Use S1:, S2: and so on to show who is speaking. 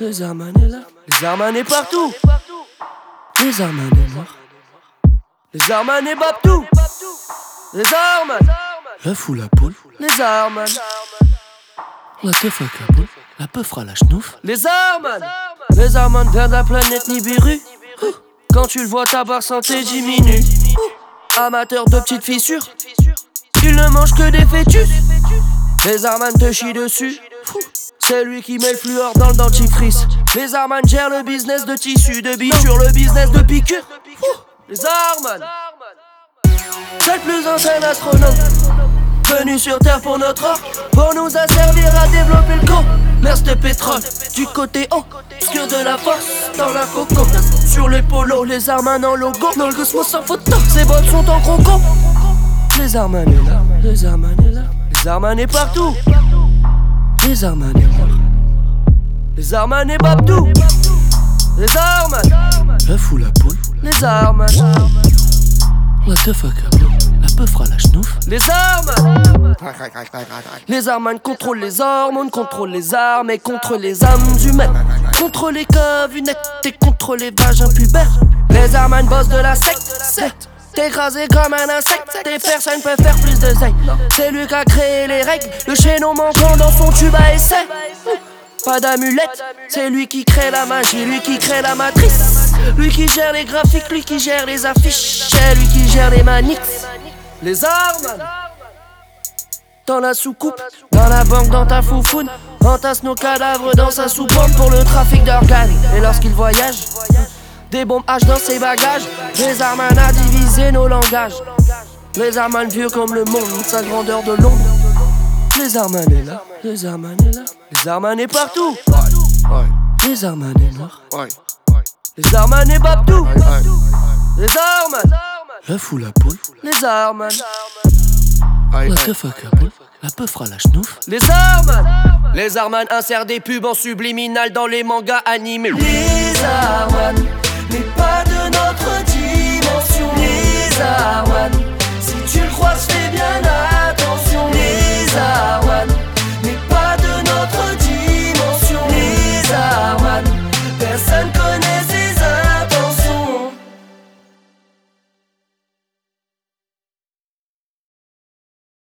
S1: Les Arman est là. Les Arman est partout. Les Arman est mort. Les Arman est Babtou. Les Arman.
S2: La foule à poule.
S1: Les Arman.
S2: La teuf à Kaboul. La peu fera la schnouf.
S1: Les Arman. Les Arman vers la planète Nibiru. Quand tu le vois, ta barre santé diminue. Amateur de petites fissures, il ne mange que des fœtus. Les Arman te chient dessus. C'est lui qui met le fluor dans le dentifrice. Les Arman gèrent le business de tissu, de biture, le business de piqûre. Les Arman, c'est le plus ancien astronaute venu sur Terre pour notre or, pour nous asservir à développer le commerce de pétrole. Du côté obscur de la force, dans la coco. Sur les polos, les Arman en logo. Dans le cosmos sans photo, ses bottes sont en croco. Les Arman est là, les Arman est là. Les Arman est partout. Les Arman est mort. Les Arman est Babtou. Les Arman.
S2: La foule à poule.
S1: Les Arman.
S2: La teuf à Kaboul. La peu fera la schnouf.
S1: Les Arman. Les Arman contrôlent les hormones, contrôlent les armes et contre les âmes humaines. Contre les cavunettes et contre les vagins pubères. Les Arman bossent de la secte. T'écrasé comme un insecte, tes personnes peuvent faire plus de zèle. C'est lui qui a créé les règles, le chaînon manquant dans son tube à essai. Pas d'amulette, c'est lui qui crée la magie, lui qui crée la matrice. Lui qui gère les graphiques, lui qui gère les affiches. C'est lui qui gère les maniques. Les Arman. Dans la soucoupe, dans la banque, dans ta foufoune. Entasse nos cadavres dans sa soucoupe pour le trafic d'organes. Et lorsqu'il voyage, des bombes H dans ses bagages. Les Arman a divisé nos langages. Les Arman vieux comme le monde, sa grandeur de l'ombre. Les Arman est là, les Arman est là. Les Arman est partout. Les Arman est mort. Les Arman est Babtou. Les Arman.
S2: La foule à poule.
S1: Les Arman.
S2: La teuf à Kaboul. La peu fera la schnouf.
S1: Les Arman. Les Arman insèrent des pubs en subliminal dans les mangas animés. Les Arman, mais pas de notre dimension. Les Arman.